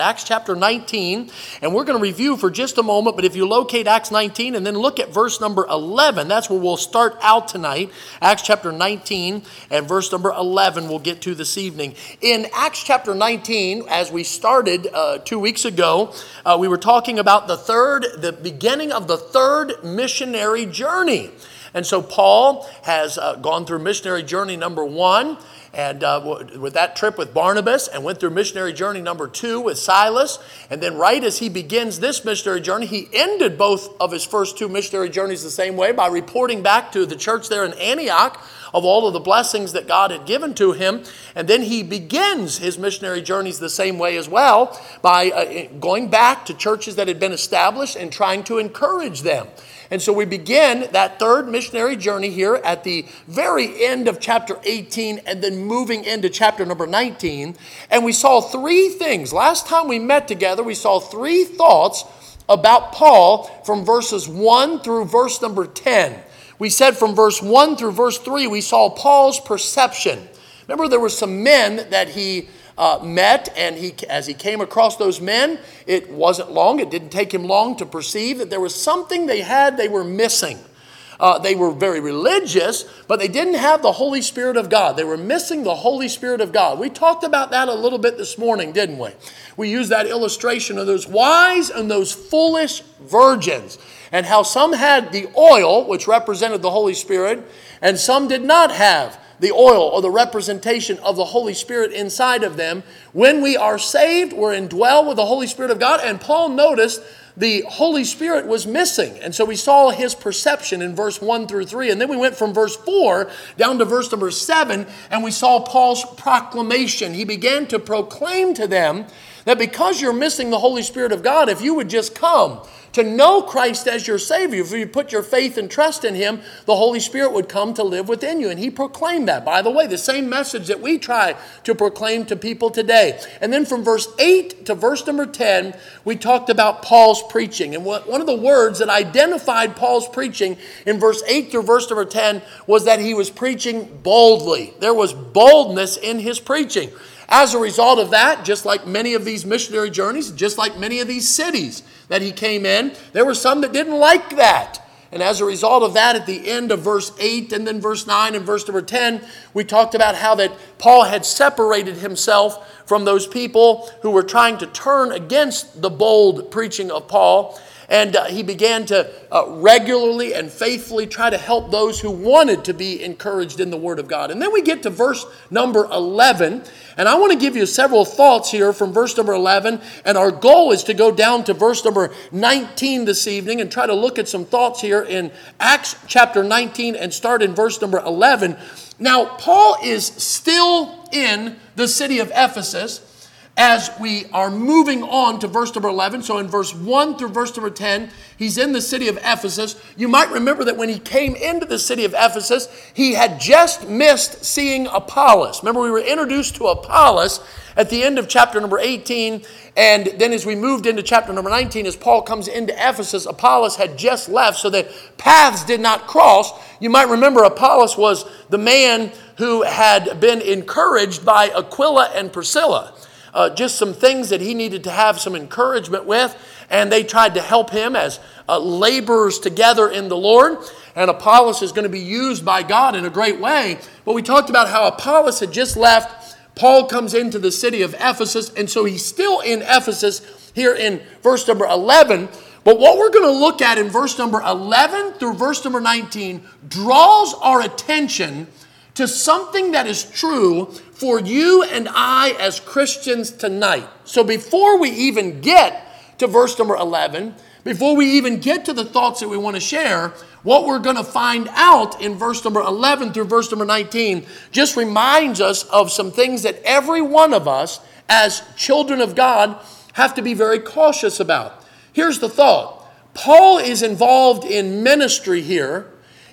Acts chapter 19, and we're going to review for just a moment, but if you locate Acts 19 and then look at verse number 11, that's where we'll start out tonight. Acts chapter 19 and verse number 11 we'll get to this evening. In Acts chapter 19, as we started 2 weeks ago, we were talking about the beginning of the third missionary journey. And so Paul has gone through missionary journey number 1, and with that trip with Barnabas, and went through missionary journey number 2 with Silas. And then right as he begins this missionary journey, he ended both of his first 2 missionary journeys the same way by reporting back to the church there in Antioch of all of the blessings that God had given to him. And then he begins his missionary journeys the same way as well by going back to churches that had been established and trying to encourage them. And so we begin that third missionary journey here at the very end of chapter 18 and then moving into chapter number 19. And we saw 3 things. Last time we met together, we saw 3 thoughts about Paul from verses 1 through verse number 10. We said from verse 1 through verse 3, we saw Paul's perception. Remember, there were some men that he met, and as he came across those men, it wasn't long, it didn't take him long to perceive that there was something they were missing. They were very religious, but they didn't have the Holy Spirit of God. They were missing the Holy Spirit of God. We talked about that a little bit this morning, didn't we? We used that illustration of those wise and those foolish virgins, and how some had the oil, which represented the Holy Spirit, and some did not have the oil or the representation of the Holy Spirit inside of them. When we are saved, we're indwelled with the Holy Spirit of God. And Paul noticed the Holy Spirit was missing. And so we saw his perception in verse 1 through 3. And then we went from verse 4 down to verse number 7, and we saw Paul's proclamation. He began to proclaim to them that because you're missing the Holy Spirit of God, if you would just come to know Christ as your Savior, if you put your faith and trust in Him, the Holy Spirit would come to live within you. And he proclaimed that. By the way, the same message that we try to proclaim to people today. And then from verse 8 to verse number 10, we talked about Paul's preaching. And one of the words that identified Paul's preaching in verse 8 through verse number 10 was that he was preaching boldly. There was boldness in his preaching. As a result of that, just like many of these missionary journeys, just like many of these cities that he came in, there were some that didn't like that. And as a result of that, at the end of verse 8 and then verse 9 and verse number 10, we talked about how that Paul had separated himself from those people who were trying to turn against the bold preaching of Paul. And he began to regularly and faithfully try to help those who wanted to be encouraged in the Word of God. And then we get to verse number 11. And I want to give you several thoughts here from verse number 11. And our goal is to go down to verse number 19 this evening and try to look at some thoughts here in Acts chapter 19 and start in verse number 11. Now, Paul is still in the city of Ephesus as we are moving on to verse number 11. So in verse 1 through verse number 10, he's in the city of Ephesus. You might remember that when he came into the city of Ephesus, he had just missed seeing Apollos. Remember, we were introduced to Apollos at the end of chapter number 18. And then as we moved into chapter number 19, as Paul comes into Ephesus, Apollos had just left, so that paths did not cross. You might remember Apollos was the man who had been encouraged by Aquila and Priscilla. Just some things that he needed to have some encouragement with, and they tried to help him as laborers together in the Lord. And Apollos is going to be used by God in a great way. But we talked about how Apollos had just left. Paul comes into the city of Ephesus, and so he's still in Ephesus here in verse number 11. But what we're going to look at in verse number 11 through verse number 19 draws our attention to something that is true for you and I as Christians tonight. So before we even get to verse number 11, before we even get to the thoughts that we want to share, what we're going to find out in verse number 11 through verse number 19 just reminds us of some things that every one of us as children of God have to be very cautious about. Here's the thought. Paul is involved in ministry here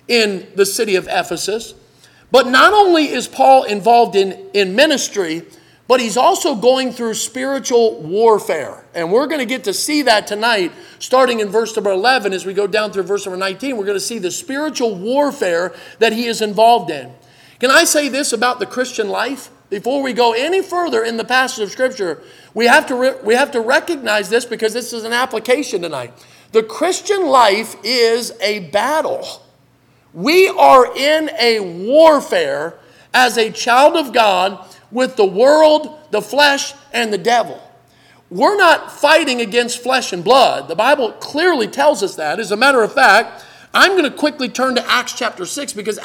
in the city of Ephesus. But not only is Paul involved in ministry, but he's also going through spiritual warfare. And we're going to get to see that tonight, starting in verse number 11. As we go down through verse number 19, we're going to see the spiritual warfare that he is involved in. Can I say this about the Christian life? before we go any further in the passage of Scripture, we have to recognize this because this is an application tonight. The Christian life is a battle. We are in a warfare as a child of God with the world, the flesh, and the devil. We're not fighting against flesh and blood. The Bible clearly tells us that. As a matter of fact, I'm going to quickly turn to Acts chapter 6 because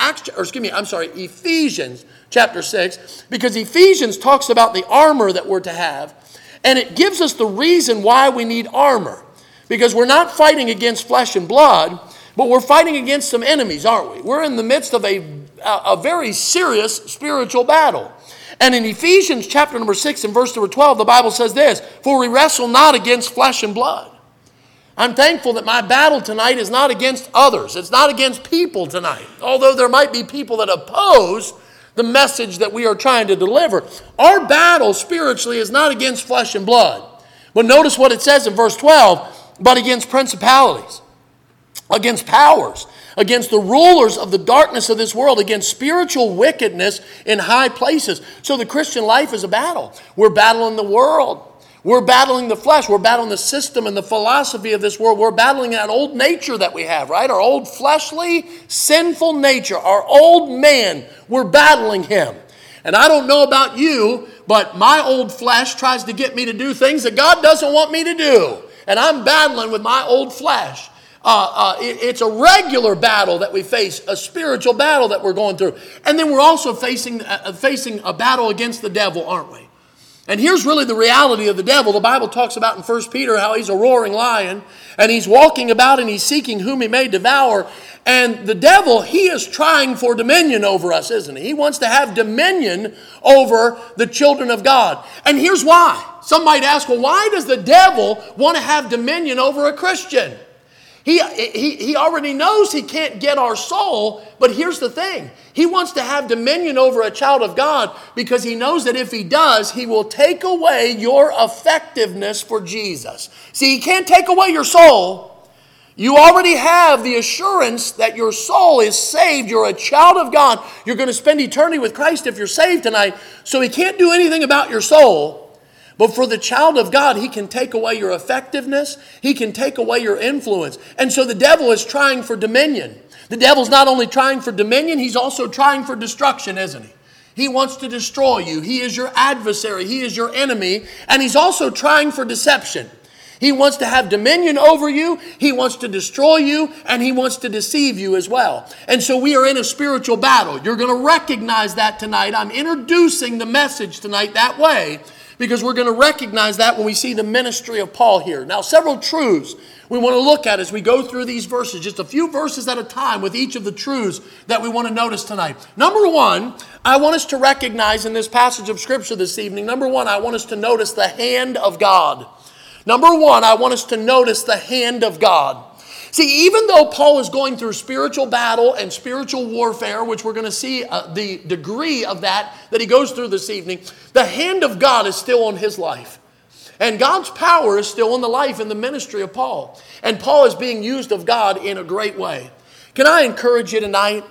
Ephesians chapter 6, because Ephesians talks about the armor that we're to have, and it gives us the reason why we need armor. Because we're not fighting against flesh and blood, but we're fighting against some enemies, aren't we? We're in the midst of a very serious spiritual battle. And in Ephesians chapter number 6 and verse number 12, the Bible says this, "For we wrestle not against flesh and blood." I'm thankful that my battle tonight is not against others. It's not against people tonight. Although there might be people that oppose the message that we are trying to deliver. Our battle spiritually is not against flesh and blood. But notice what it says in verse 12, "But against principalities, against powers, against the rulers of the darkness of this world, against spiritual wickedness in high places." So the Christian life is a battle. We're battling the world. We're battling the flesh. We're battling the system and the philosophy of this world. We're battling that old nature that we have, right? Our old fleshly, sinful nature, our old man. We're battling him. And I don't know about you, but my old flesh tries to get me to do things that God doesn't want me to do. And I'm battling with my old flesh. It's a regular battle that we face, a spiritual battle that we're going through. And then we're also facing a battle against the devil, aren't we? And here's really the reality of the devil. The Bible talks about in 1 Peter how he's a roaring lion, and he's walking about and he's seeking whom he may devour. And the devil, he is trying for dominion over us, isn't he? He wants to have dominion over the children of God. And here's why. Some might ask, well, why does the devil want to have dominion over a Christian? He already knows he can't get our soul, but here's the thing. He wants to have dominion over a child of God because he knows that if he does, he will take away your effectiveness for Jesus. See, he can't take away your soul. You already have the assurance that your soul is saved. You're a child of God. You're going to spend eternity with Christ if you're saved tonight. So he can't do anything about your soul. But for the child of God, he can take away your effectiveness. He can take away your influence. And so the devil is trying for dominion. The devil's not only trying for dominion, he's also trying for destruction, isn't he? He wants to destroy you. He is your adversary. He is your enemy. And he's also trying for deception. He wants to have dominion over you. He wants to destroy you. And he wants to deceive you as well. And so we are in a spiritual battle. You're going to recognize that tonight. I'm introducing the message tonight that way, because we're going to recognize that when we see the ministry of Paul here. Now, several truths we want to look at as we go through these verses, just a few verses at a time with each of the truths that we want to notice tonight. Number one, I want us to recognize in this passage of Scripture this evening, number one, I want us to notice the hand of God. Number one, I want us to notice the hand of God. See, even though Paul is going through spiritual battle and spiritual warfare, which we're going to see the degree of that he goes through this evening, the hand of God is still on his life. And God's power is still in the life and the ministry of Paul. And Paul is being used of God in a great way. Can I encourage you tonight?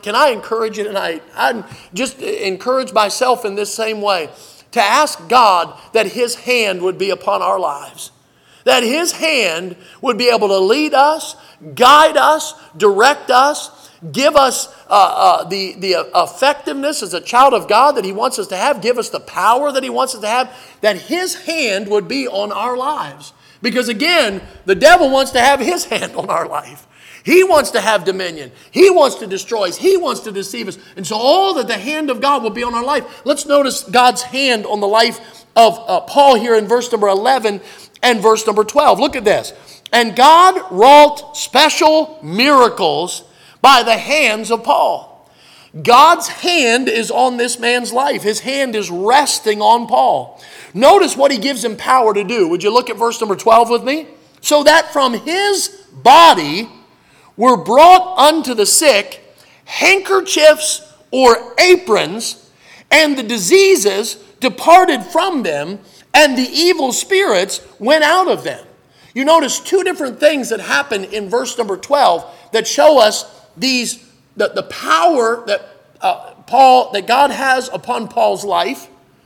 I'm just encourage myself in this same way to ask God that his hand would be upon our lives. That his hand would be able to lead us, guide us, direct us, give us the effectiveness as a child of God that he wants us to have, give us the power that he wants us to have, that his hand would be on our lives. Because again, the devil wants to have his hand on our life. He wants to have dominion. He wants to destroy us. He wants to deceive us. And so all that the hand of God will be on our life. Let's notice God's hand on the life of Paul here in verse number 11 and verse number 12. Look at this. And God wrought special miracles by the hands of Paul. God's hand is on this man's life. His hand is resting on Paul. Notice what he gives him power to do. Would you look at verse number 12 with me? So that from his body were brought unto the sick handkerchiefs or aprons, and the diseases departed from them, and the evil spirits went out of them. You notice two different things that happen in verse number 12 that show us the power that God has upon Paul's life,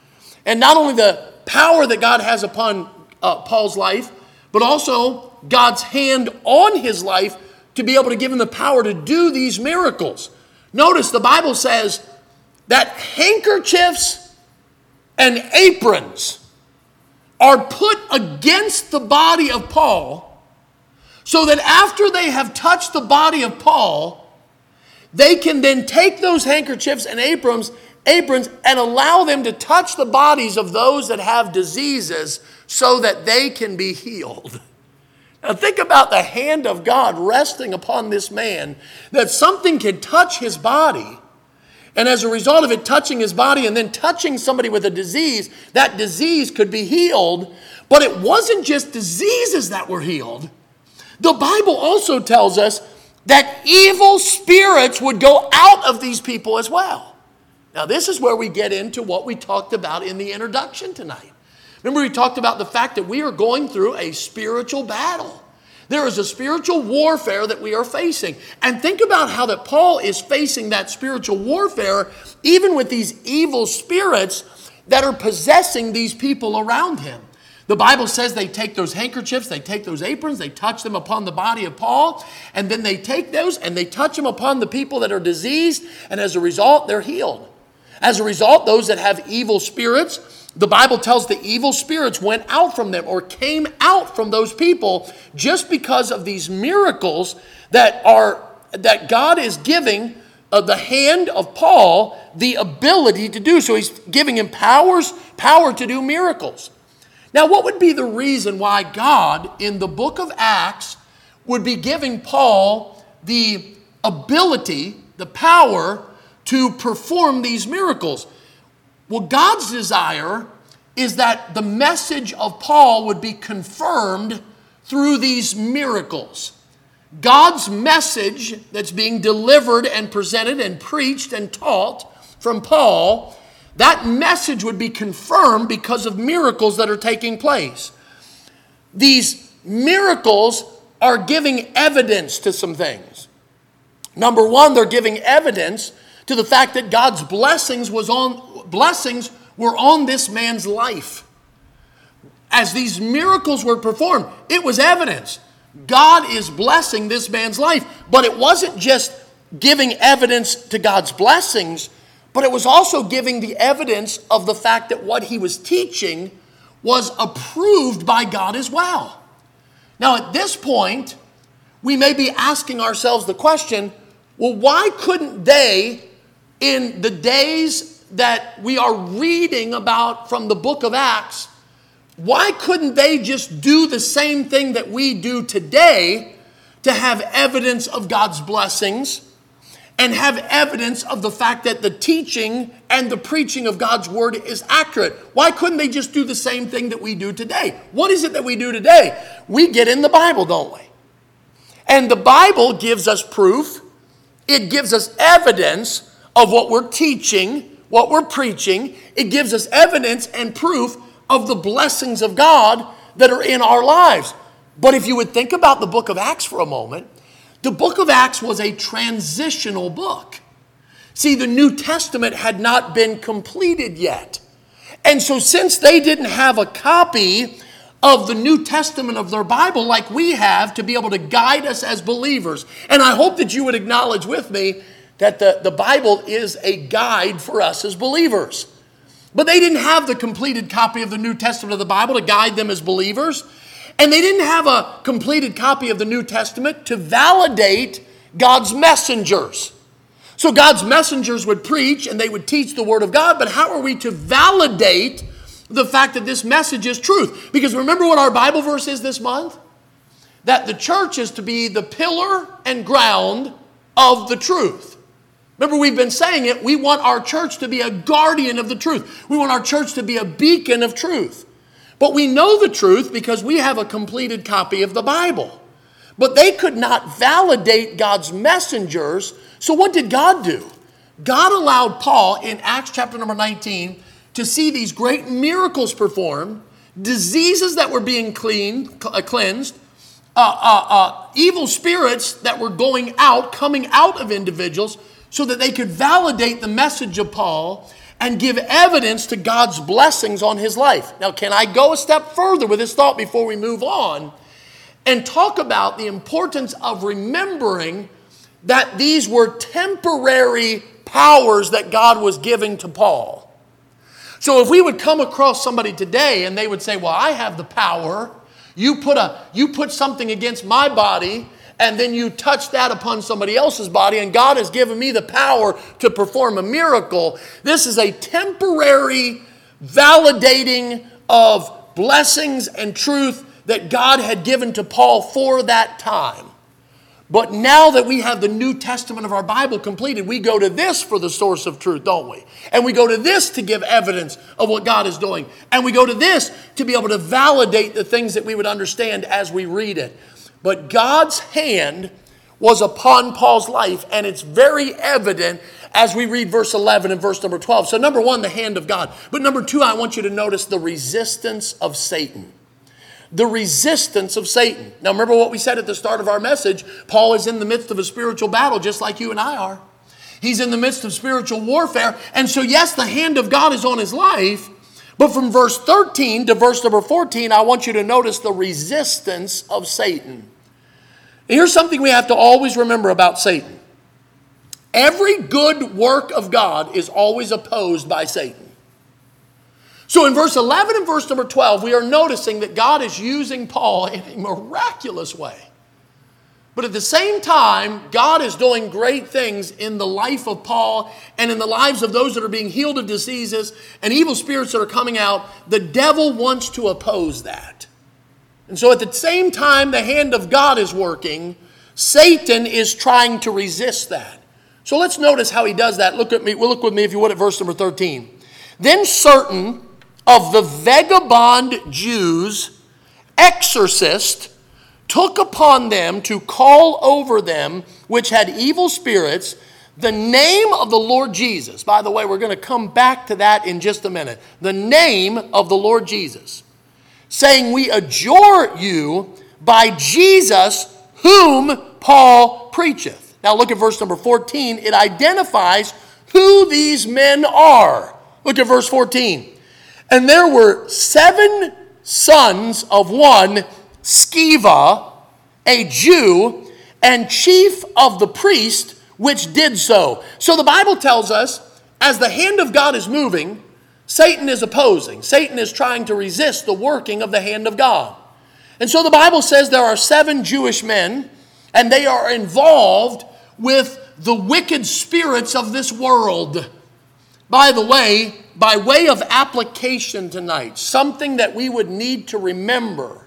and not only the power that God has upon Paul's life, but also God's hand on his life to be able to give him the power to do these miracles. Notice the Bible says that handkerchiefs and aprons are put against the body of Paul, so that after they have touched the body of Paul, they can then take those handkerchiefs and aprons and allow them to touch the bodies of those that have diseases so that they can be healed. Now think about the hand of God resting upon this man, that something can touch his body, and as a result of it touching his body and then touching somebody with a disease, that disease could be healed. But it wasn't just diseases that were healed. The Bible also tells us that evil spirits would go out of these people as well. Now this is where we get into what we talked about in the introduction tonight. Remember, we talked about the fact that we are going through a spiritual battle. There is a spiritual warfare that we are facing. And think about how that Paul is facing that spiritual warfare, even with these evil spirits that are possessing these people around him. The Bible says they take those handkerchiefs, they take those aprons, they touch them upon the body of Paul, and then they take those and they touch them upon the people that are diseased, and as a result, they're healed. As a result, those that have evil spirits, the Bible tells the evil spirits went out from them or came out from those people just because of these miracles that God is giving the hand of Paul the ability to do. So he's giving him power to do miracles. Now, what would be the reason why God in the book of Acts would be giving Paul the ability, the power to perform these miracles? Well, God's desire is that the message of Paul would be confirmed through these miracles. God's message that's being delivered and presented and preached and taught from Paul, that message would be confirmed because of miracles that are taking place. These miracles are giving evidence to some things. Number one, they're giving evidence to the fact that God's blessings were on this man's life. As these miracles were performed, it was evidence. God is blessing this man's life. But it wasn't just giving evidence to God's blessings, but it was also giving the evidence of the fact that what he was teaching was approved by God as well. Now, at this point, we may be asking ourselves the question, well, why couldn't they, in the days that we are reading about from the book of Acts, why couldn't they just do the same thing that we do today to have evidence of God's blessings and have evidence of the fact that the teaching and the preaching of God's word is accurate? Why couldn't they just do the same thing that we do today? What is it that we do today? We get in the Bible, don't we? And the Bible gives us proof. It gives us evidence of what we're teaching, what we're preaching. It gives us evidence and proof of the blessings of God that are in our lives. But if you would think about the book of Acts for a moment, the book of Acts was a transitional book. See, the New Testament had not been completed yet. And so since they didn't have a copy of the New Testament of their Bible like we have to be able to guide us as believers, and I hope that you would acknowledge with me that the Bible is a guide for us as believers. But they didn't have the completed copy of the New Testament of the Bible to guide them as believers. And they didn't have a completed copy of the New Testament to validate God's messengers. So God's messengers would preach and they would teach the Word of God, but how are we to validate the fact that this message is truth? Because remember what our Bible verse is this month? That the church is to be the pillar and ground of the truth. Remember, we've been saying it. We want our church to be a guardian of the truth. We want our church to be a beacon of truth. But we know the truth because we have a completed copy of the Bible. But they could not validate God's messengers. So what did God do? God allowed Paul in Acts chapter number 19 to see these great miracles performed, diseases that were being cleansed, evil spirits that were coming out of individuals, so that they could validate the message of Paul and give evidence to God's blessings on his life. Now, can I go a step further with this thought before we move on and talk about the importance of remembering that these were temporary powers that God was giving to Paul? So if we would come across somebody today and they would say, well, I have the power. You put something against my body, and then you touch that upon somebody else's body, and God has given me the power to perform a miracle. This is a temporary validating of blessings and truth that God had given to Paul for that time. But now that we have the New Testament of our Bible completed, we go to this for the source of truth, don't we? And we go to this to give evidence of what God is doing. And we go to this to be able to validate the things that we would understand as we read it. But God's hand was upon Paul's life, and it's very evident as we read verse 11 and verse number 12. So number one, the hand of God. But number two, I want you to notice the resistance of Satan. The resistance of Satan. Now remember what we said at the start of our message. Paul is in the midst of a spiritual battle just like you and I are. He's in the midst of spiritual warfare. And so yes, the hand of God is on his life. But from verse 13 to verse number 14, I want you to notice the resistance of Satan. And here's something we have to always remember about Satan. Every good work of God is always opposed by Satan. So in verse 11 and verse number 12, we are noticing that God is using Paul in a miraculous way. But at the same time, God is doing great things in the life of Paul and in the lives of those that are being healed of diseases and evil spirits that are coming out. The devil wants to oppose that. And so at the same time the hand of God is working, Satan is trying to resist that. So let's notice how he does that. Look with me if you would at verse number 13. Then certain of the vagabond Jews, exorcists, took upon them to call over them which had evil spirits the name of the Lord Jesus. By the way, we're going to come back to that in just a minute. The name of the Lord Jesus. Saying, we adjure you by Jesus whom Paul preacheth. Now look at verse number 14. It identifies who these men are. Look at verse 14. And there were 7 sons of one Sceva, a Jew, and chief of the priest, which did so. So the Bible tells us, as the hand of God is moving, Satan is opposing. Satan is trying to resist the working of the hand of God. And so the Bible says there are 7 Jewish men, and they are involved with the wicked spirits of this world. By the way, by way of application tonight, something that we would need to remember.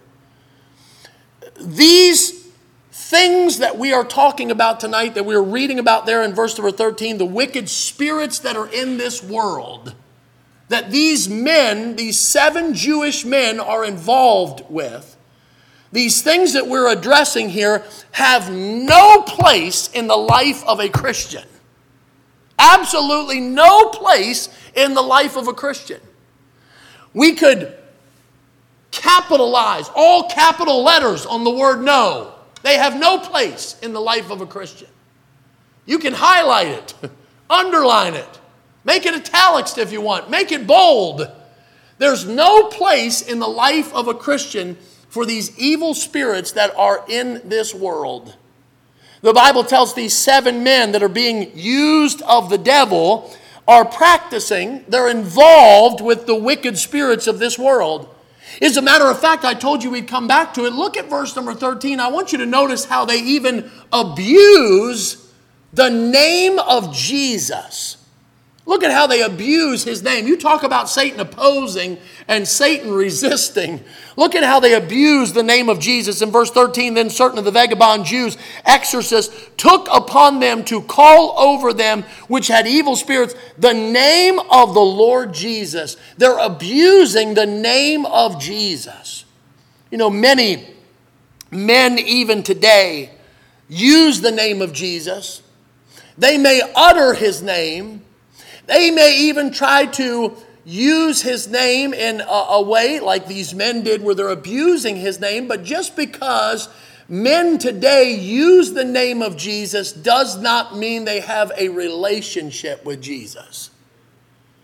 These things that we are talking about tonight, that we're reading about there in verse number 13, the wicked spirits that are in this world, that these men, these 7 Jewish men are involved with, these things that we're addressing here have no place in the life of a Christian. Absolutely no place in the life of a Christian. We could capitalize all capital letters on the word no. They have no place in the life of a Christian. You can highlight it, underline it, make it italics if you want, make it bold. There's no place in the life of a Christian for these evil spirits that are in this world. The Bible tells these 7 men that are being used of the devil are practicing, they're involved with the wicked spirits of this world. As a matter of fact, I told you we'd come back to it. Look at verse number 13. I want you to notice how they even abuse the name of Jesus. Look at how they abuse his name. You talk about Satan opposing and Satan resisting. Look at how they abuse the name of Jesus. In verse 13, then certain of the vagabond Jews, exorcists, took upon them to call over them which had evil spirits the name of the Lord Jesus. They're abusing the name of Jesus. You know, many men even today use the name of Jesus. They may utter his name. They may even try to use his name in a way like these men did where they're abusing his name. But just because men today use the name of Jesus does not mean they have a relationship with Jesus.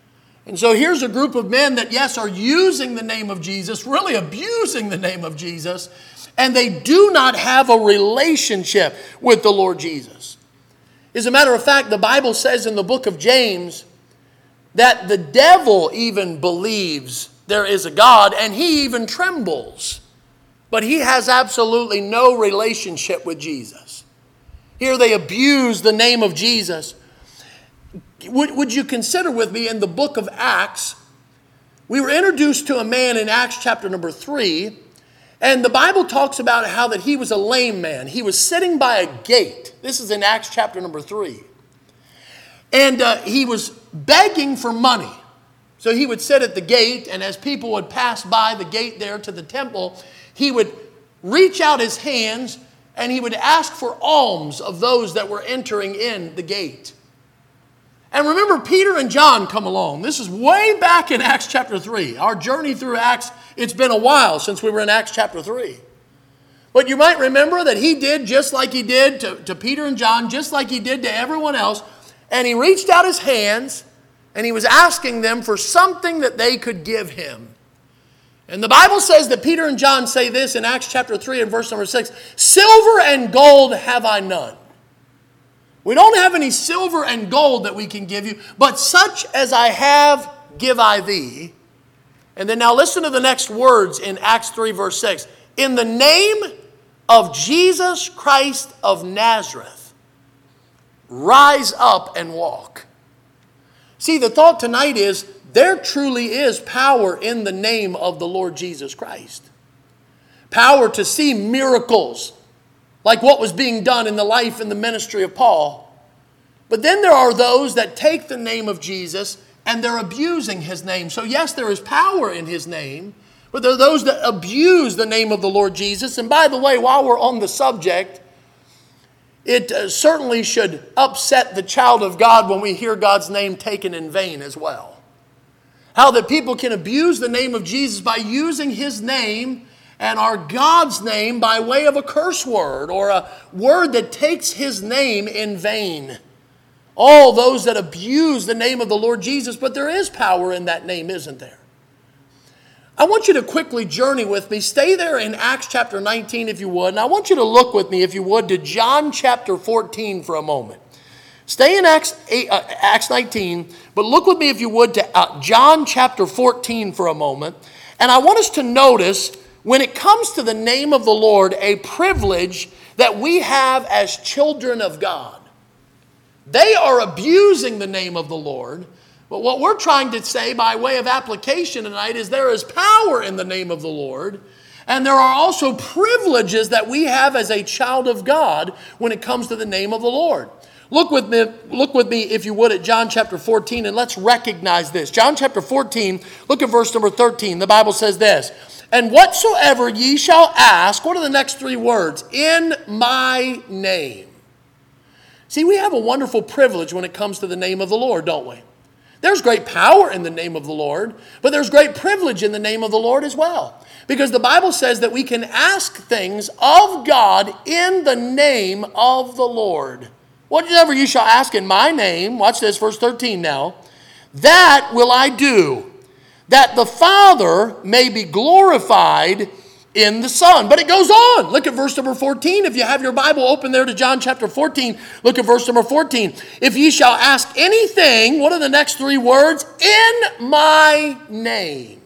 And so here's a group of men that, yes, are using the name of Jesus, really abusing the name of Jesus, and they do not have a relationship with the Lord Jesus. As a matter of fact, the Bible says in the book of James that the devil even believes there is a God, and he even trembles. But he has absolutely no relationship with Jesus. Here they abuse the name of Jesus. Would you consider with me in the book of Acts, we were introduced to a man in Acts chapter number 3, and the Bible talks about how that he was a lame man. He was sitting by a gate. This is in Acts chapter number 3. And he was begging for money. So he would sit at the gate, and as people would pass by the gate there to the temple, he would reach out his hands and he would ask for alms of those that were entering in the gate. And remember, Peter and John come along. This is way back in Acts chapter 3. Our journey through Acts, it's been a while since we were in Acts chapter 3. But you might remember that he did just like he did to Peter and John, just like he did to everyone else. And he reached out his hands and he was asking them for something that they could give him. And the Bible says that Peter and John say this in Acts chapter 3 and verse number 6, "Silver and gold have I none. We don't have any silver and gold that we can give you, but such as I have give I thee." And then now listen to the next words in Acts 3 verse 6. "In the name of Jesus Christ of Nazareth, rise up and walk." See, the thought tonight is there truly is power in the name of the Lord Jesus Christ. Power to see miracles like what was being done in the life and the ministry of Paul. But then there are those that take the name of Jesus and they're abusing his name. So yes, there is power in his name, but there are those that abuse the name of the Lord Jesus. And by the way, while we're on the subject, it certainly should upset the child of God when we hear God's name taken in vain as well. How that people can abuse the name of Jesus by using his name and our God's name by way of a curse word or a word that takes his name in vain. All those that abuse the name of the Lord Jesus, but there is power in that name, isn't there? I want you to quickly journey with me. Stay there in Acts chapter 19 if you would. And I want you to look with me, if you would, to John chapter 14 for a moment. Stay in Acts 19, but look with me, if you would, to John chapter 14 for a moment. And I want us to notice, when it comes to the name of the Lord, a privilege that we have as children of God. They are abusing the name of the Lord. But what we're trying to say by way of application tonight is there is power in the name of the Lord. And there are also privileges that we have as a child of God when it comes to the name of the Lord. Look with me, if you would, at John chapter 14, and let's recognize this. John chapter 14, look at verse number 13. The Bible says this, "And whatsoever ye shall ask," what are the next three words? "In my name." See, we have a wonderful privilege when it comes to the name of the Lord, don't we? There's great power in the name of the Lord, but there's great privilege in the name of the Lord as well. Because the Bible says that we can ask things of God in the name of the Lord. "Whatever you shall ask in my name," watch this, verse 13 now, "that will I do, that the Father may be glorified in the Son." But it goes on. Look at verse number 14. If you have your Bible open there to John chapter 14, look at verse number 14. "If ye shall ask anything," what are the next three words? "In my name."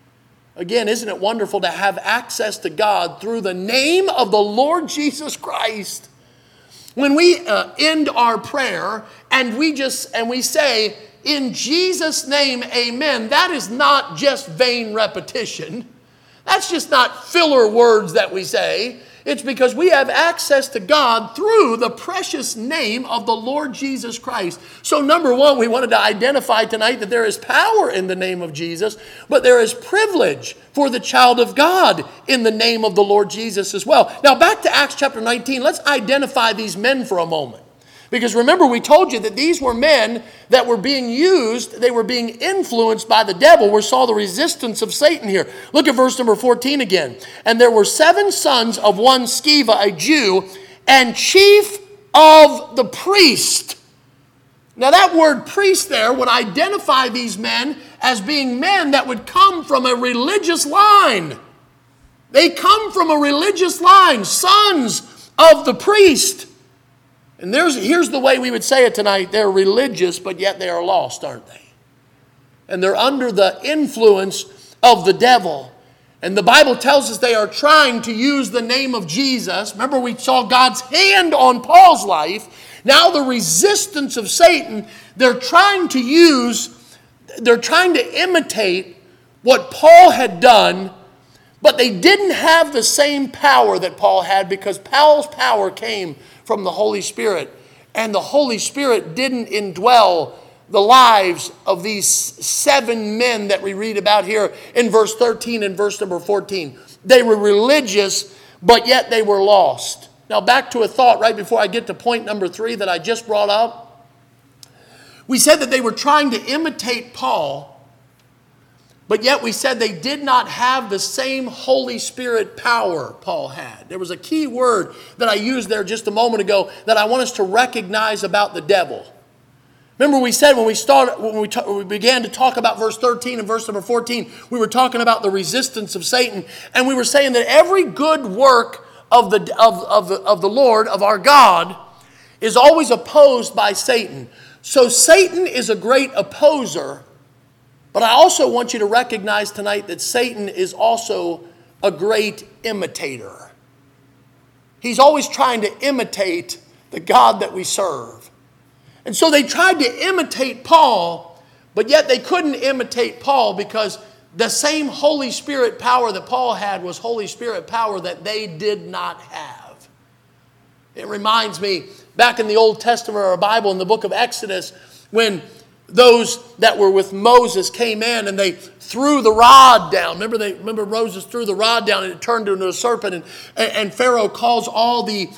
Again, isn't it wonderful to have access to God through the name of the Lord Jesus Christ? When we end our prayer and we say, "In Jesus' name, amen," that is not just vain repetition. That's just not filler words that we say. It's because we have access to God through the precious name of the Lord Jesus Christ. So number one, we wanted to identify tonight that there is power in the name of Jesus, but there is privilege for the child of God in the name of the Lord Jesus as well. Now back to Acts chapter 19, let's identify these men for a moment. Because remember, we told you that these were men that were being used, they were being influenced by the devil. We saw the resistance of Satan here. Look at verse number 14 again. "And there were 7 sons of one Sceva, a Jew, and chief of the priest." Now that word priest there would identify these men as being men that would come from a religious line. They come from a religious line, sons of the priest. And here's the way we would say it tonight. They're religious, but yet they are lost, aren't they? And they're under the influence of the devil. And the Bible tells us they are trying to use the name of Jesus. Remember, we saw God's hand on Paul's life. Now the resistance of Satan, they're trying to imitate what Paul had done, but they didn't have the same power that Paul had, because Paul's power came from the Holy Spirit. And the Holy Spirit didn't indwell the lives of these 7 men that we read about here in verse 13 and verse number 14. They were religious, but yet they were lost. Now back to a thought right before I get to point number 3 that I just brought up. We said that they were trying to imitate Paul, but yet we said they did not have the same Holy Spirit power Paul had. There was a key word that I used there just a moment ago that I want us to recognize about the devil. Remember, we said when we began to talk about verse 13 and verse number 14, we were talking about the resistance of Satan, and we were saying that every good work of the Lord, of our God, is always opposed by Satan. So Satan is a great opposer, but I also want you to recognize tonight that Satan is also a great imitator. He's always trying to imitate the God that we serve. And so they tried to imitate Paul, but yet they couldn't imitate Paul because the same Holy Spirit power that Paul had was Holy Spirit power that they did not have. It reminds me, back in the Old Testament or Bible, in the book of Exodus, when those that were with Moses came in and they threw the rod down. Remember Moses threw the rod down and it turned into a serpent. And Pharaoh calls all the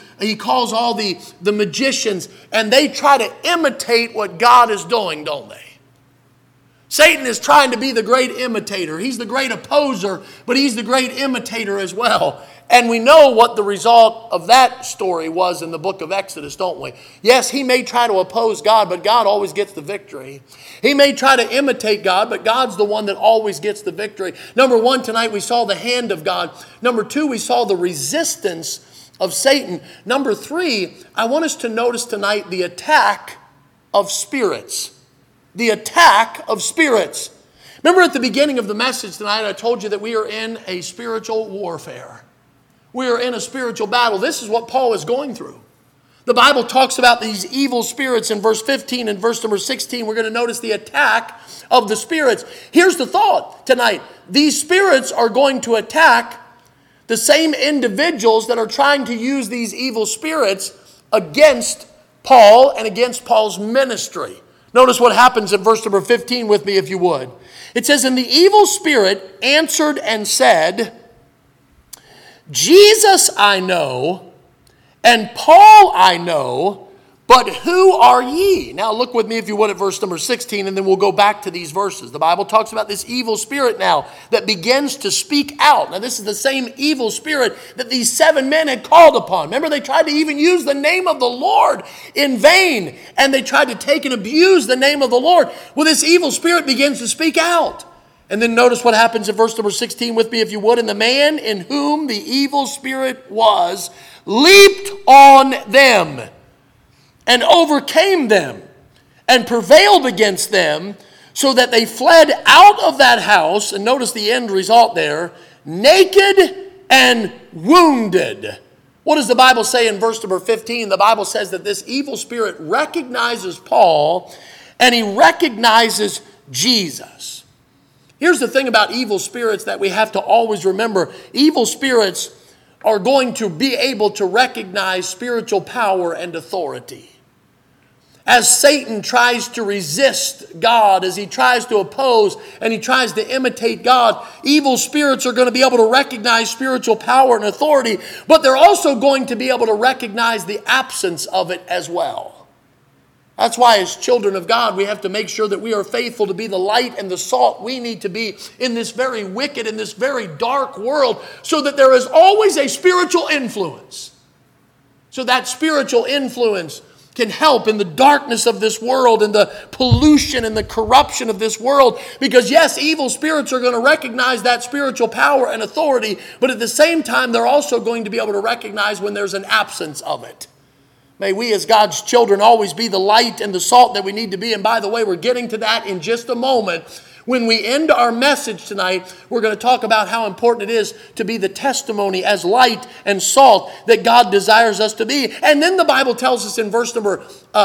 magicians, and they try to imitate what God is doing, don't they? Satan is trying to be the great imitator. He's the great opposer, but he's the great imitator as well. And we know what the result of that story was in the book of Exodus, don't we? Yes, he may try to oppose God, but God always gets the victory. He may try to imitate God, but God's the one that always gets the victory. Number 1, tonight we saw the hand of God. Number 2, we saw the resistance of Satan. Number 3, I want us to notice tonight the attack of spirits. The attack of spirits. Remember at the beginning of the message tonight, I told you that we are in a spiritual warfare. We are in a spiritual battle. This is what Paul is going through. The Bible talks about these evil spirits in verse 15 and verse number 16. We're going to notice the attack of the spirits. Here's the thought tonight. These spirits are going to attack the same individuals that are trying to use these evil spirits against Paul and against Paul's ministry. Notice what happens in verse number 15 with me, if you would. It says, "And the evil spirit answered and said, Jesus I know, and Paul I know, but who are ye?" Now look with me, if you would, at verse number 16, and then we'll go back to these verses. The Bible talks about this evil spirit now that begins to speak out. Now this is the same evil spirit that these 7 men had called upon. Remember, they tried to even use the name of the Lord in vain, and they tried to take and abuse the name of the Lord. Well, this evil spirit begins to speak out. And then notice what happens in verse number 16 with me, if you would. "And the man in whom the evil spirit was leaped on them and overcame them and prevailed against them, so that they fled out of that house," and notice the end result there, "naked and wounded." What does the Bible say in verse number 15? The Bible says that this evil spirit recognizes Paul and he recognizes Jesus. Here's the thing about evil spirits that we have to always remember. Evil spirits are going to be able to recognize spiritual power and authority. As Satan tries to resist God, as he tries to oppose and he tries to imitate God, evil spirits are going to be able to recognize spiritual power and authority, but they're also going to be able to recognize the absence of it as well. That's why as children of God, we have to make sure that we are faithful to be the light and the salt we need to be in this very wicked, in this very dark world, so that there is always a spiritual influence. So that spiritual influence can help in the darkness of this world and the pollution and the corruption of this world. Because yes, evil spirits are going to recognize that spiritual power and authority, but at the same time, they're also going to be able to recognize when there's an absence of it. May we as God's children always be the light and the salt that we need to be. And by the way, we're getting to that in just a moment. When we end our message tonight, we're going to talk about how important it is to be the testimony as light and salt that God desires us to be. And then the Bible tells us in verse number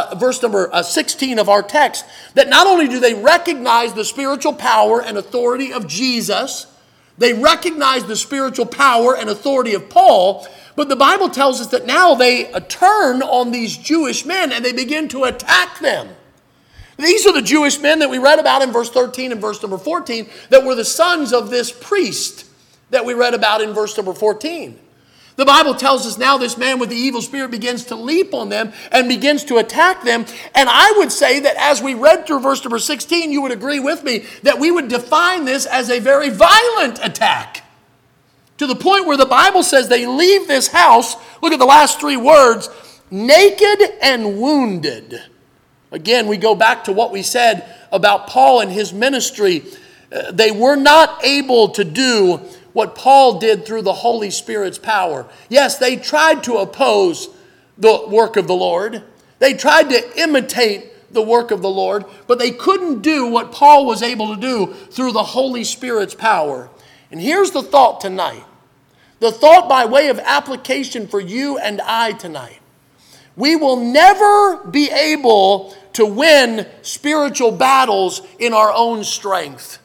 16 of our text that not only do they recognize the spiritual power and authority of Jesus, they recognize the spiritual power and authority of Paul, but the Bible tells us that now they turn on these Jewish men and they begin to attack them. These are the Jewish men that we read about in verse 13 and verse number 14 that were the sons of this priest that we read about in verse number 14. The Bible tells us now this man with the evil spirit begins to leap on them and begins to attack them. And I would say that as we read through verse number 16, you would agree with me that we would define this as a very violent attack. To the point where the Bible says they leave this house, look at the last three words, naked and wounded. Again, we go back to what we said about Paul and his ministry. They were not able to do what Paul did through the Holy Spirit's power. Yes, they tried to oppose the work of the Lord. They tried to imitate the work of the Lord, but they couldn't do what Paul was able to do through the Holy Spirit's power. And here's the thought tonight. The thought by way of application for you and I tonight. We will never be able to win spiritual battles in our own strength.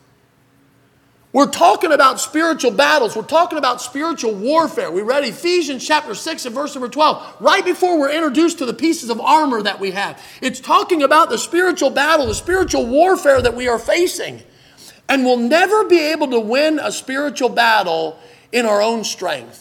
We're talking about spiritual battles. We're talking about spiritual warfare. We read Ephesians chapter 6 and verse number 12, right before we're introduced to the pieces of armor that we have. It's talking about the spiritual battle, the spiritual warfare that we are facing. And we'll never be able to win a spiritual battle in our own strength.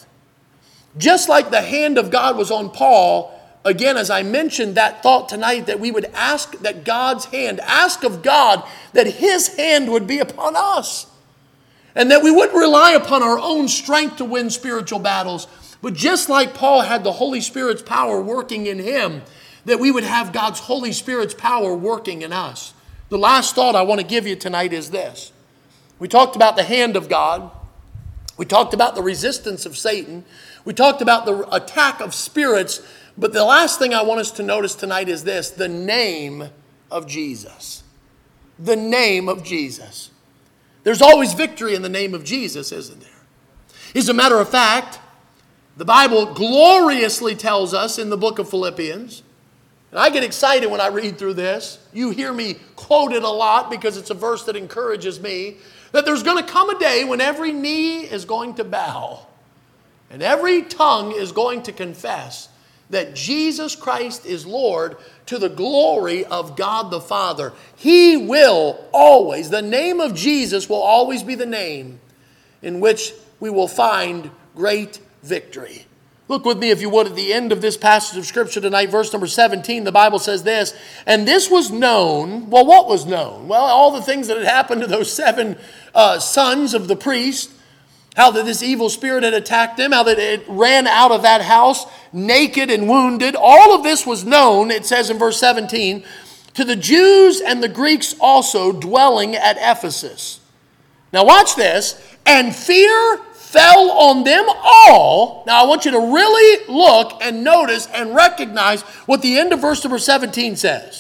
Just like the hand of God was on Paul, again, as I mentioned that thought tonight, that we would ask that God's hand, ask of God that his hand would be upon us. And that we wouldn't rely upon our own strength to win spiritual battles. But just like Paul had the Holy Spirit's power working in him, that we would have God's Holy Spirit's power working in us. The last thought I want to give you tonight is this. We talked about the hand of God. We talked about the resistance of Satan. We talked about the attack of spirits. But the last thing I want us to notice tonight is this, the name of Jesus. The name of Jesus. There's always victory in the name of Jesus, isn't there? As a matter of fact, the Bible gloriously tells us in the book of Philippians, and I get excited when I read through this. You hear me quote it a lot because it's a verse that encourages me, that there's going to come a day when every knee is going to bow and every tongue is going to confess that Jesus Christ is Lord to the glory of God the Father. He will always, the name of Jesus will always be the name in which we will find great victory. Look with me, if you would, at the end of this passage of Scripture tonight, verse number 17, the Bible says this, and this was known. Well, what was known? Well, all the things that had happened to those seven sons of the priest, how that this evil spirit had attacked them, how that it ran out of that house naked and wounded. All of this was known, it says in verse 17, to the Jews and the Greeks also dwelling at Ephesus. Now watch this. And fear fell on them all. Now I want you to really look and notice and recognize what the end of verse number 17 says.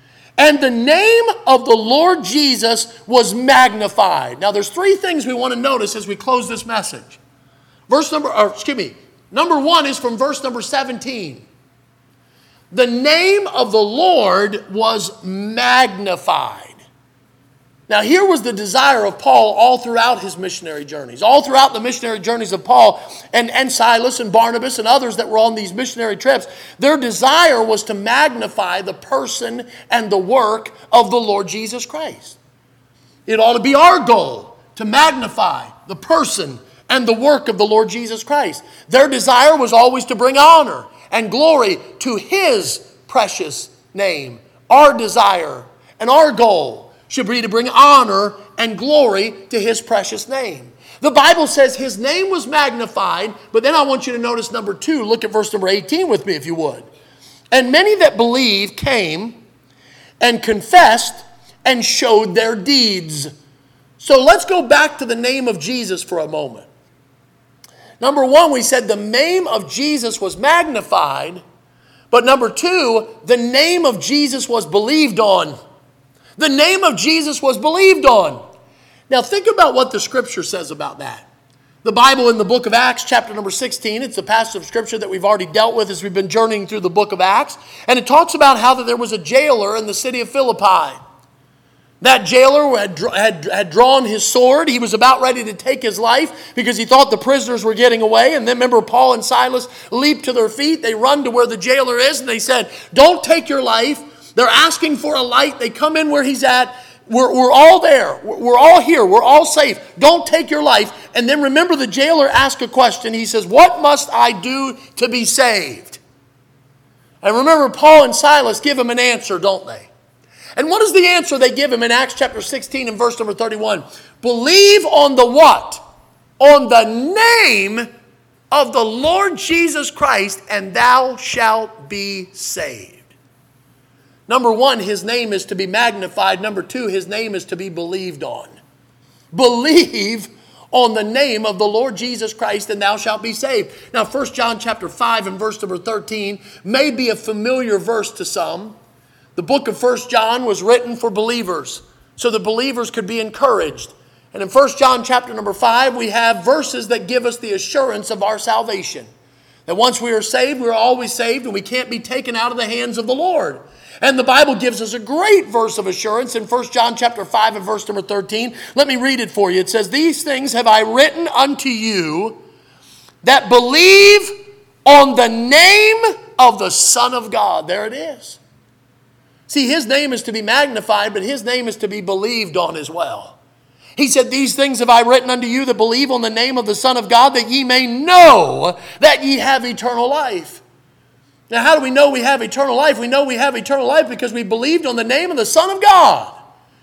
And the name of the Lord Jesus was magnified. Now there's three things we want to notice as we close this message. Number one is from verse number 17. The name of the Lord was magnified. Now here was the desire of Paul all throughout his missionary journeys. All throughout the missionary journeys of Paul and Silas and Barnabas and others that were on these missionary trips. Their desire was to magnify the person and the work of the Lord Jesus Christ. It ought to be our goal to magnify the person and the work of the Lord Jesus Christ. Their desire was always to bring honor and glory to his precious name. Our desire and our goal should be to bring honor and glory to his precious name. The Bible says his name was magnified, but then I want you to notice number 2. Look at verse number 18 with me if you would. And many that believed came and confessed and showed their deeds. So let's go back to the name of Jesus for a moment. Number one, we said the name of Jesus was magnified. But number two, the name of Jesus was believed on. The name of Jesus was believed on. Now think about what the scripture says about that. The Bible in the book of Acts, chapter number 16, it's a passage of scripture that we've already dealt with as we've been journeying through the book of Acts. And it talks about how that there was a jailer in the city of Philippi. That jailer had drawn his sword. He was about ready to take his life because he thought the prisoners were getting away. And then remember, Paul and Silas leaped to their feet. They run to where the jailer is and they said, don't take your life. They're asking for a light. They come in where he's at. We're all there. We're all here. We're all safe. Don't take your life. And then remember, the jailer asked a question. He says, what must I do to be saved? And remember, Paul and Silas give him an answer, don't they? And what is the answer they give him in Acts chapter 16 and verse number 31? Believe on the what? On the name of the Lord Jesus Christ, and thou shalt be saved. Number one, his name is to be magnified. Number two, his name is to be believed on. Believe on the name of the Lord Jesus Christ, and thou shalt be saved. Now, 1 John chapter 5 and verse number 13 may be a familiar verse to some. The book of 1 John was written for believers, so the believers could be encouraged. And in 1 John chapter number 5, we have verses that give us the assurance of our salvation. That once we are saved, we're always saved, and we can't be taken out of the hands of the Lord. And the Bible gives us a great verse of assurance in 1 John chapter 5 and verse number 13. Let me read it for you. It says, these things have I written unto you that believe on the name of the Son of God. There it is. See, his name is to be magnified, but his name is to be believed on as well. He said, these things have I written unto you that believe on the name of the Son of God, that ye may know that ye have eternal life. Now, how do we know we have eternal life? We know we have eternal life because we believed on the name of the Son of God.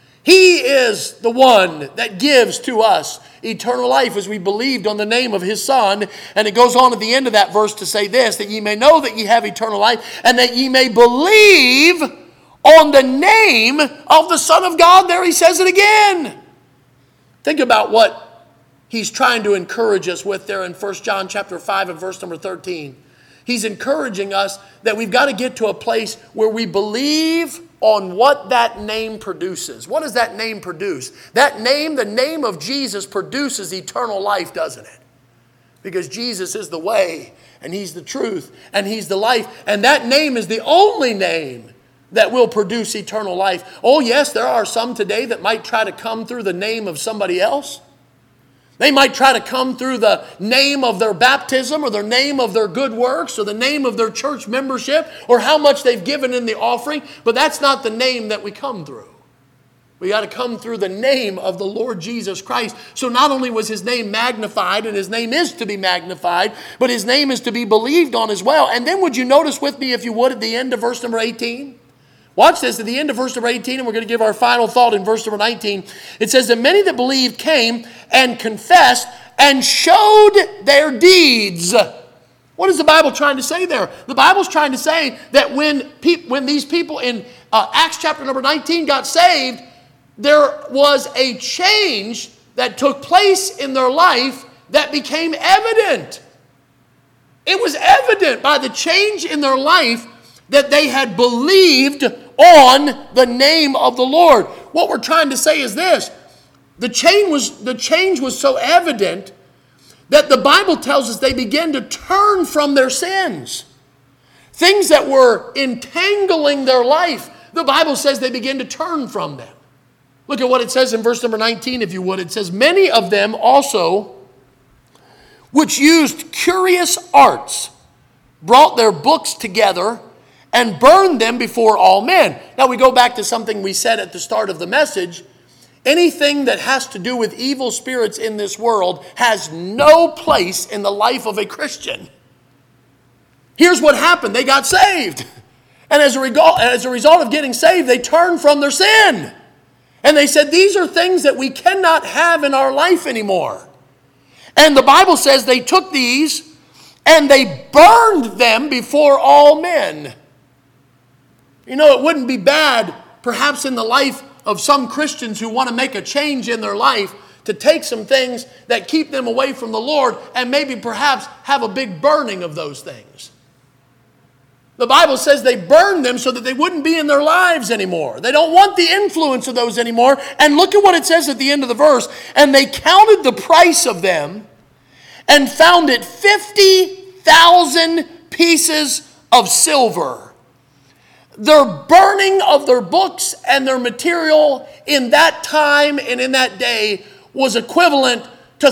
He is the one that gives to us eternal life as we believed on the name of his Son. And it goes on at the end of that verse to say this, that ye may know that ye have eternal life, and that ye may believe on the name of the Son of God. There he says it again. Think about what he's trying to encourage us with there in 1 John chapter 5 and verse number 13. He's encouraging us that we've got to get to a place where we believe on what that name produces. What does that name produce? That name, the name of Jesus, produces eternal life, doesn't it? Because Jesus is the way, and he's the truth, and he's the life. And that name is the only name that will produce eternal life. Oh yes, there are some today that might try to come through the name of somebody else. They might try to come through the name of their baptism or the name of their good works or the name of their church membership or how much they've given in the offering. But that's not the name that we come through. We got to come through the name of the Lord Jesus Christ. So not only was his name magnified, and his name is to be magnified, but his name is to be believed on as well. And then would you notice with me, if you would, at the end of verse number 18? Watch this, at the end of verse number 18, and we're going to give our final thought in verse number 19. It says, that many that believed came and confessed and showed their deeds. What is the Bible trying to say there? The Bible's trying to say that when these people in Acts chapter number 19 got saved, there was a change that took place in their life that became evident. It was evident by the change in their life that they had believed on the name of the Lord. What we're trying to say is this. The change was so evident that the Bible tells us they began to turn from their sins. Things that were entangling their life, the Bible says they began to turn from them. Look at what it says in verse number 19, if you would. It says, many of them also, which used curious arts, brought their books together and burned them before all men. Now we go back to something we said at the start of the message. Anything that has to do with evil spirits in this world has no place in the life of a Christian. Here's what happened. They got saved. And as a result of getting saved, they turned from their sin. And they said, these are things that we cannot have in our life anymore. And the Bible says they took these and they burned them before all men. You know, it wouldn't be bad, perhaps in the life of some Christians who want to make a change in their life, to take some things that keep them away from the Lord and maybe perhaps have a big burning of those things. The Bible says they burned them so that they wouldn't be in their lives anymore. They don't want the influence of those anymore. And look at what it says at the end of the verse. And they counted the price of them and found it 50,000 pieces of silver. Their burning of their books and their material in that time and in that day was equivalent to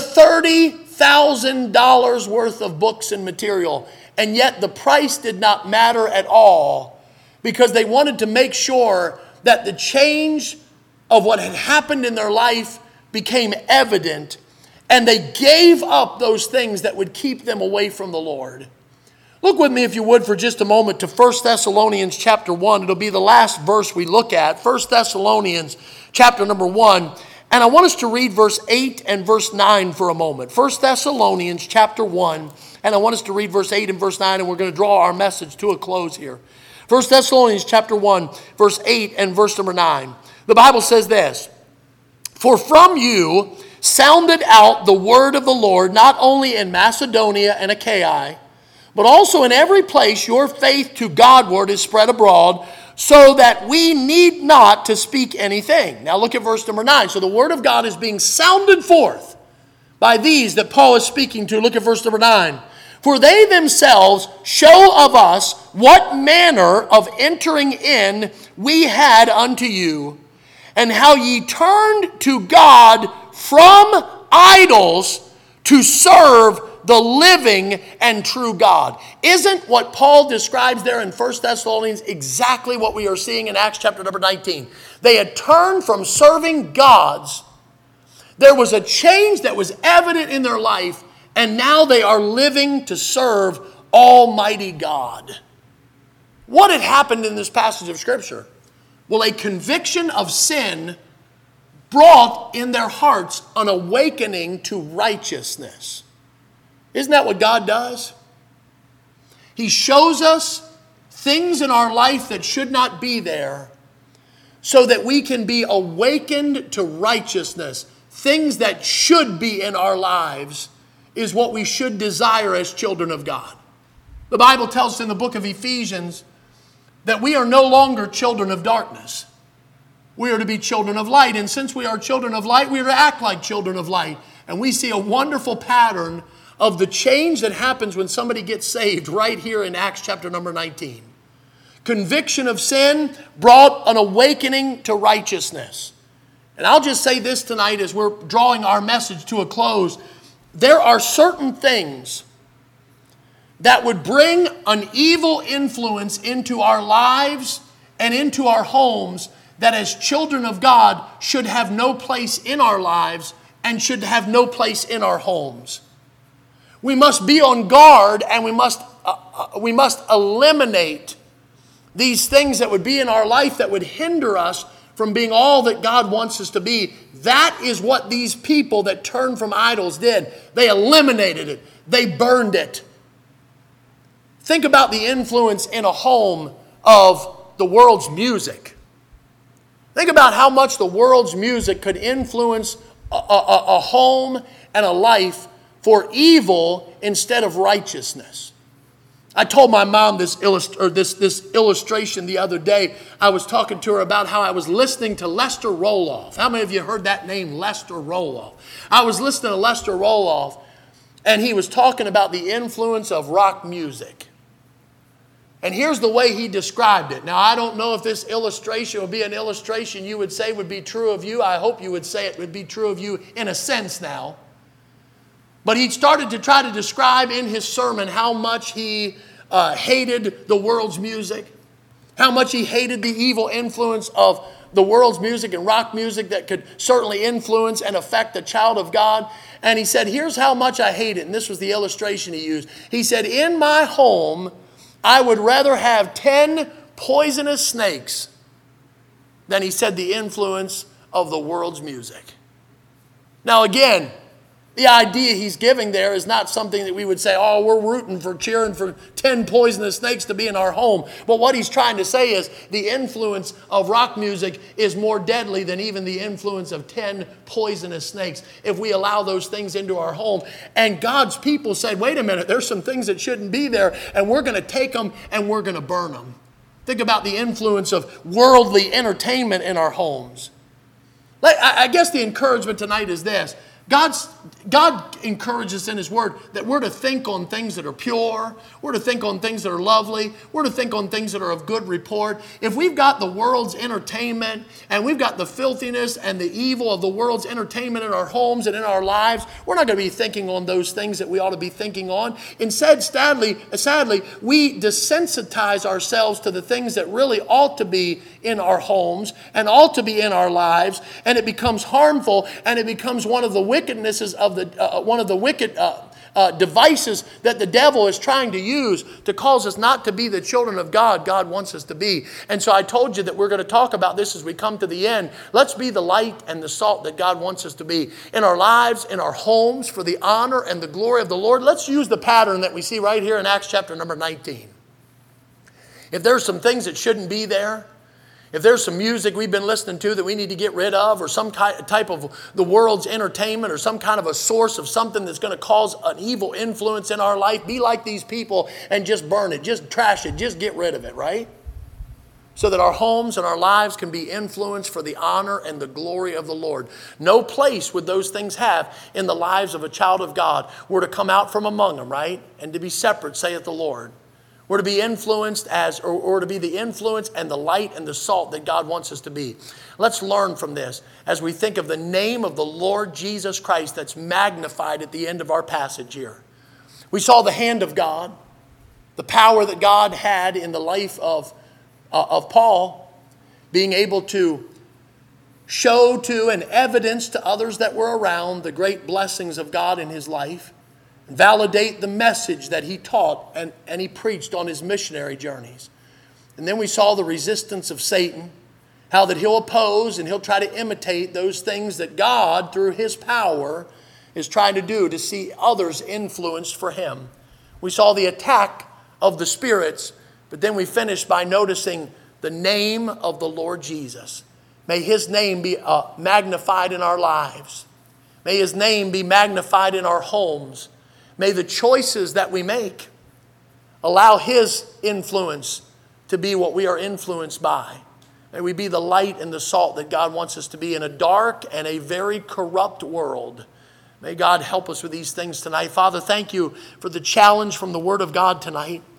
$30,000 worth of books and material. And yet the price did not matter at all, because they wanted to make sure that the change of what had happened in their life became evident, and they gave up those things that would keep them away from the Lord. Look with me, if you would, for just a moment to 1 Thessalonians chapter 1. It'll be the last verse we look at, 1 Thessalonians chapter number 1. And I want us to read verse 8 and verse 9 for a moment. 1 Thessalonians chapter 1. And I want us to read verse 8 and verse 9, and we're going to draw our message to a close here. 1 Thessalonians chapter 1, verse 8 and verse number 9. The Bible says this: "For from you sounded out the word of the Lord, not only in Macedonia and Achaia, but also in every place your faith to Godward is spread abroad, so that we need not to speak anything." Now look at verse number 9. So the word of God is being sounded forth by these that Paul is speaking to. Look at verse number 9. "For they themselves show of us what manner of entering in we had unto you, and how ye turned to God from idols to serve the living and true God." Isn't what Paul describes there in 1 Thessalonians exactly what we are seeing in Acts chapter number 19? They had turned from serving gods. There was a change that was evident in their life, and now they are living to serve Almighty God. What had happened in this passage of Scripture? Well, a conviction of sin brought in their hearts an awakening to righteousness. Isn't that what God does? He shows us things in our life that should not be there, so that we can be awakened to righteousness. Things that should be in our lives is what we should desire as children of God. The Bible tells us in the book of Ephesians that we are no longer children of darkness. We are to be children of light. And since we are children of light, we are to act like children of light. And we see a wonderful pattern of the change that happens when somebody gets saved right here in Acts chapter number 19. Conviction of sin brought an awakening to righteousness. And I'll just say this tonight as we're drawing our message to a close. There are certain things that would bring an evil influence into our lives and into our homes that as children of God should have no place in our lives and should have no place in our homes. We must be on guard, and we must eliminate these things that would be in our life that would hinder us from being all that God wants us to be. That is what these people that turned from idols did. They eliminated it. They burned it. Think about the influence in a home of the world's music. Think about how much the world's music could influence a home and a life for evil instead of righteousness. I told my mom this illustration the other day. I was talking to her about how I was listening to Lester Roloff. How many of you heard that name, Lester Roloff? I was listening to Lester Roloff, and he was talking about the influence of rock music. And here's the way he described it. Now, I don't know if this illustration would be an illustration you would say would be true of you. I hope you would say it would be true of you in a sense now. But he started to try to describe in his sermon how much he hated the world's music, how much he hated the evil influence of the world's music and rock music that could certainly influence and affect the child of God. And he said, here's how much I hate it. And this was the illustration he used. He said, in my home, I would rather have 10 poisonous snakes than, he said, the influence of the world's music. Now again, The idea he's giving there is not something that we would say, oh, we're rooting for, cheering for 10 poisonous snakes to be in our home. But what he's trying to say is the influence of rock music is more deadly than even the influence of 10 poisonous snakes if we allow those things into our home. And God's people said, wait a minute, there's some things that shouldn't be there, and we're going to take them and we're going to burn them. Think about the influence of worldly entertainment in our homes. I guess the encouragement tonight is this. God encourages in His Word that we're to think on things that are pure. We're to think on things that are lovely. We're to think on things that are of good report. If we've got the world's entertainment and we've got the filthiness and the evil of the world's entertainment in our homes and in our lives, we're not going to be thinking on those things that we ought to be thinking on. Instead, sadly, we desensitize ourselves to the things that really ought to be in our homes and ought to be in our lives, and it becomes harmful, and it becomes one of the wickednesses of one of the wicked devices that the devil is trying to use to cause us not to be the children of God wants us to be. And so I told you that we're going to talk about this as we come to the end. Let's be the light and the salt that God wants us to be in our lives, in our homes, for the honor and the glory of the Lord. Let's use the pattern that we see right here in Acts chapter number 19. If there's some things that shouldn't be there, if there's some music we've been listening to that we need to get rid of, or some type of the world's entertainment, or some kind of a source of something that's going to cause an evil influence in our life, be like these people and just burn it, just trash it, just get rid of it, right? So that our homes and our lives can be influenced for the honor and the glory of the Lord. No place would those things have in the lives of a child of God. We're to come out from among them, right? And to be separate, saith the Lord. We're to be influenced or to be the influence and the light and the salt that God wants us to be. Let's learn from this as we think of the name of the Lord Jesus Christ that's magnified at the end of our passage here. We saw the hand of God, the power that God had in the life of Paul, being able to show to and evidence to others that were around the great blessings of God in his life. Validate the message that he taught and he preached on his missionary journeys. And then we saw the resistance of Satan, how that he'll oppose and he'll try to imitate those things that God, through his power, is trying to do to see others influenced for him. We saw the attack of the spirits, but then we finished by noticing the name of the Lord Jesus. May his name be magnified in our lives. May his name be magnified in our homes. May the choices that we make allow his influence to be what we are influenced by. May we be the light and the salt that God wants us to be in a dark and a very corrupt world. May God help us with these things tonight. Father, thank you for the challenge from the Word of God tonight.